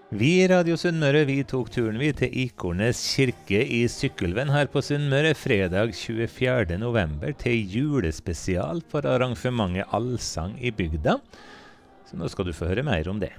Vi I Radio Sunnmøre, vi tok turen til Ikornes kirke I Sykkylven her på Sunnmøre fredag 24. november til julespesial for arrangementet Allsang I bygda. Så nå skal du få høre mer om det.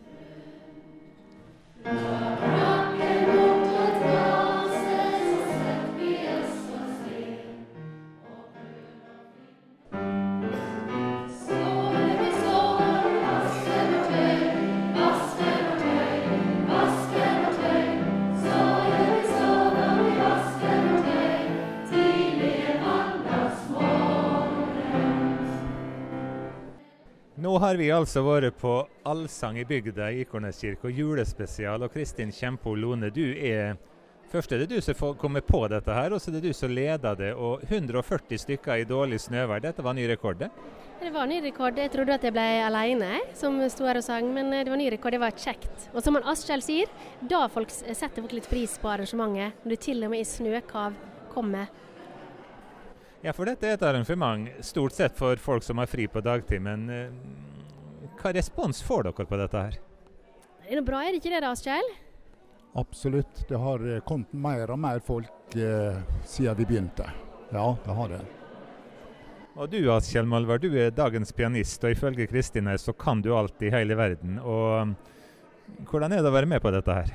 Nå har vi altså vært på Allsang I bygda I Ikornes kirke og julespesial, og Kristin Kjempol Lone, først det du som kommer på dette her, og så det du som leder det, og 140 stykker I dårlig snøvær, dette var ny rekord? Det var ny rekord, jeg trodde at jeg ble alene som stod her og sang, men det var ny rekord, det var kjekt. Og som Askjell sier, da setter folk litt pris på arrangementet, når du til og med I snøkav kommer. Ja, for dette et arrangement, stort sett for folk som har fri på dagtid, men hva respons får dere på dette her? Det bra, det ikke det da, Askjell? Absolutt, det har kommet mer og mer folk siden vi begynte. Ja, det har det. Og du, Askjell Malvar, du dagens pianist, og ifølge Kristin her så kan du alt I hele verden. Og hvordan det å være med på dette her?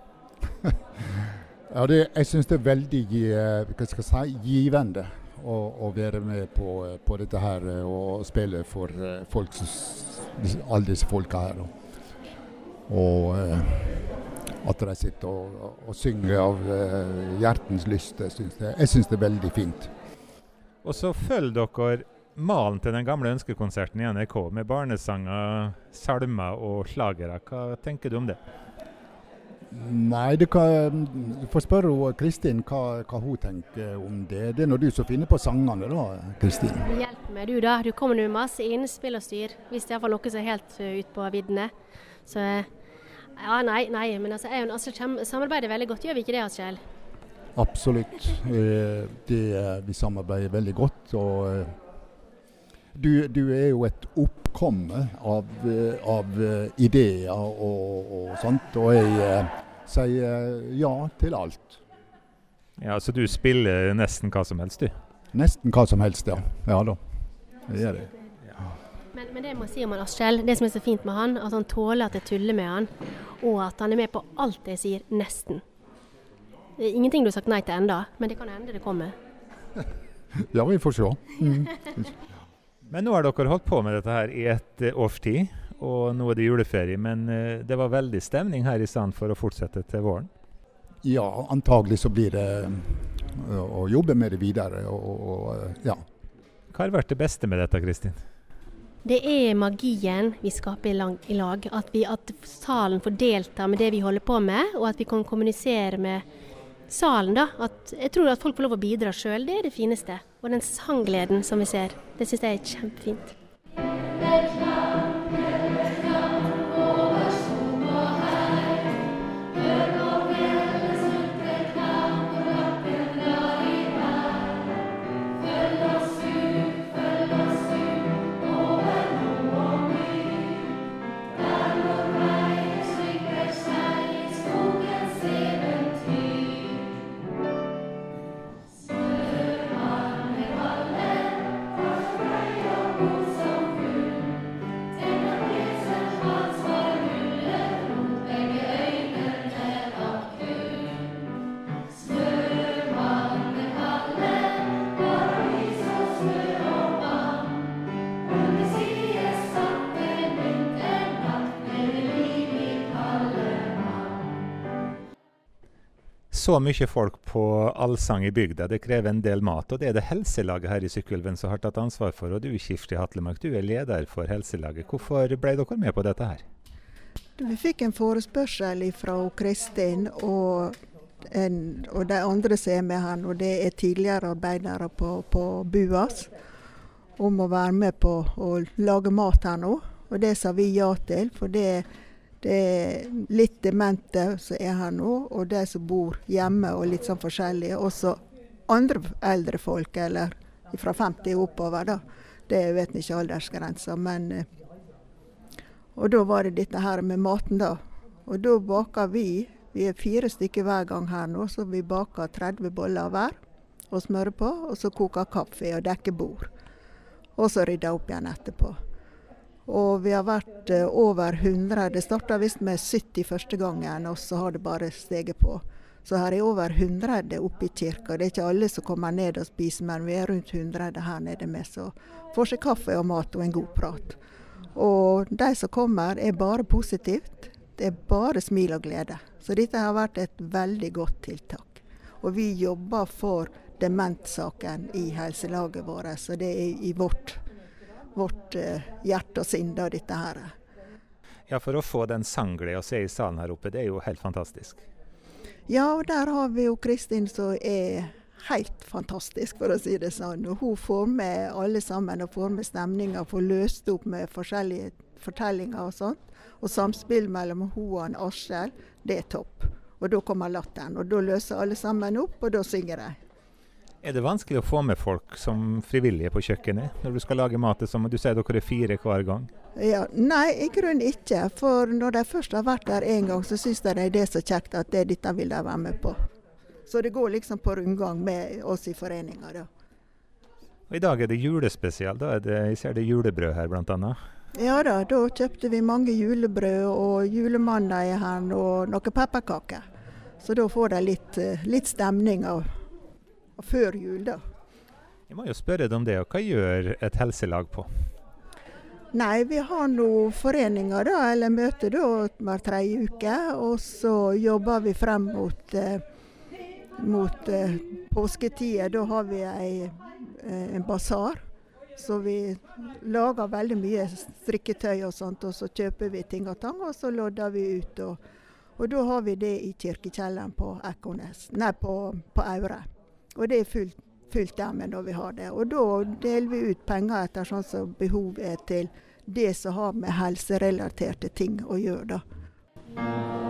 Ja, jeg synes det veldig givende. Å være med på dette her og spille for folk, alle disse folka her. Og at de sitter og synger av hjertens lyst, jeg synes det veldig fint. Og så følger dere malen til den gamle ønskekonserten I NRK med barnesanger, salmer og slagere. Hva tenker du om det? Nei, du får spørre Kristin hva hun tenker om det. Det når du så finner på sangene da, Kristin. Hjelp meg du da, du kommer med masse innspill og styr, hvis det I hvert fall noe som helt ut på viddene. Så, ja, nei, men altså, jeg og Askjell samarbeider veldig godt, gjør vi ikke det, Askjell? Absolutt, vi samarbeider veldig godt, og du jo et oppkomme av ideer og sånt, og jeg sier ja til alt. Ja, så du spiller nesten hva som helst, du? Nesten hva som helst, ja. Ja da, det gjør det. Ja. Men det jeg må si om Askjell, det som så fint med han, at han tåler at jeg tuller med han, og at han med på alt jeg sier, nesten. Det ingenting du har sagt nei til enda, men det kan hende det kommer. Ja, vi får se. Men nå har dere holdt på med dette her I et års tid, og nå det juleferie, men det var veldig stemning her I stand for å fortsette til våren. Ja, antagelig så blir det å jobbe med det videre, ja. Hva har vært det beste med dette, Kristin? Det magien vi skaper I lag, at salen får delta med det vi holder på med, og at vi kan kommunisere med salen da, jeg tror at folk får lov å bidra selv, det det fineste. Og den sanggleden som vi ser, det synes jeg kjempefint. Så mye folk på Allsang I bygda, det krever en del mat, og det det helselaget her I Sykkylven som har tatt ansvar for, og du Kirsti Hatlemark, du leder for helselaget. Hvorfor ble dere med på dette her? Vi fikk en forespørsel fra Kristin og de andre som med han, og det tidligere arbeidere på BUAS, om å være med på å lage mat her nå, og det sa vi ja til, for det litt demente som her nå, og de som bor hjemme og litt sånn forskjellige. Også andre eldre folk, eller fra 50 oppover da. Det vet ikke aldersgrenser, men og da var det dette her med maten da. Og da baker vi er 4 stykker hver gang her nå, så vi baker 30 boller hver og smører på, og så koker kaffe og dekker bord. Og så rydder opp igjen etterpå. Og vi har vært over 100, det startet visst med 70 første gangen, og så har det bare steget på. Så her er over 100 oppe i kirka. Det er ikke alle som kommer ned og spiser, men vi er rundt 100 her nede med, så får seg kaffe og mat og en god prat. Og de som kommer er bare positivt. Det er bare smil og glede. Så dette har vært et veldig godt tiltak. Og vi jobber for dementsaken i helselaget vårt, så det er i vårt hjerte og sinn da dette her. Ja, for å få den sanggleden å se i salen her oppe, det er jo helt fantastisk. Ja, og der har vi jo Kristin som er helt fantastisk, for å si det sånn. Og hun får med alle sammen og får med stemninger, får løst opp med forskjellige fortellinger og sånt. Og samspill mellom hun og en Askjell, det er topp. Og da kommer latteren, og da løser alle sammen opp, og da synger de. Er det vanskelig å få med folk som frivillige på kjøkkenet når du skal lage mat? Som du sier dere er 4 hver gang. Ja, nei, i grunnen ikke. For når de først har vært der en gang, så synes de det er så kjekt at dette vil de være med på. Så det går liksom på rundgang med oss i foreninger da. Og i dag er det julespesial. Jeg ser det julebrød her blant annet. Ja da kjøpte vi mange julebrød og julemandag her og noen pepperkaker. Så da får de litt stemning av før jul da. Jeg må jo spørre deg om det, og hva gjør et helselag på? Nei, vi har noen foreninger da, eller møter da hver 3 uke, og så jobber vi frem mot påsketida. Da har vi en basar, så vi lager veldig mye strikketøy og sånt, og så kjøper vi ting og tang, og så lodder vi ut. Og da har vi det i kirkekjelleren på Ekornes, på Aure. Og det er fullt dermed når vi har det. Og da deler vi ut penger etter sånn som behov er til det som har med helserelaterte ting å gjøre da.